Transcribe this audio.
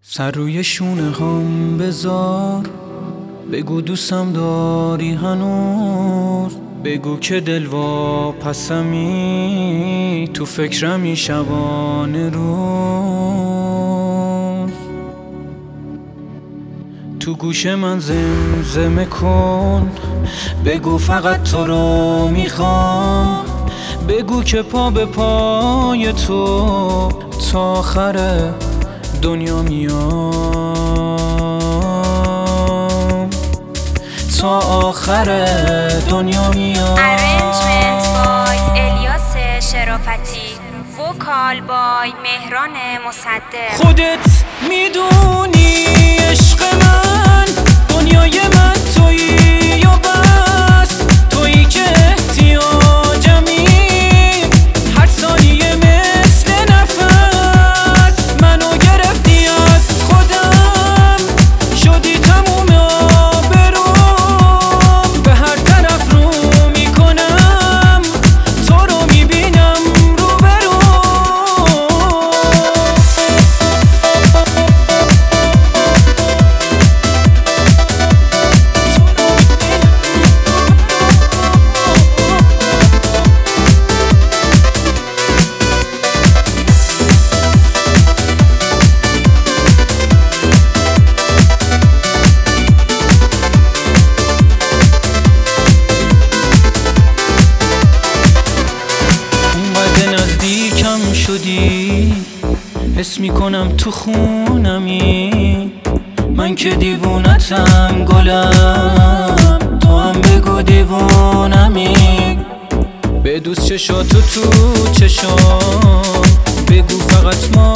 سر روی شونه هم بذار، بگو دوستم داری هنوز، بگو که دل واپسمی، تو فکرمی شبانه روز. تو گوش من زمزمه کن، بگو فقط تو رو میخوام، بگو که پا به پای تو تا آخر دنیا میام، تا آخر دنیا میام. Arrangement by الیاس شرافتی، وکال بای مهران مصدق. خودت میدونی عشق من، دنیای من تویی یا بس، تویی که احتیاجمی، هر ثانیه مثل نفس منو گرفتی از خودم، شدی تموم آبروم، به هر طرف رو میکنم تو رو میبینم روبروم. نزدیکم شدی، حس میکنم تو خونمی، من که دیوونتم گلم، تو هم بگو دیوونمی، بدوز چشاتو تو چشام، بگو فقط ما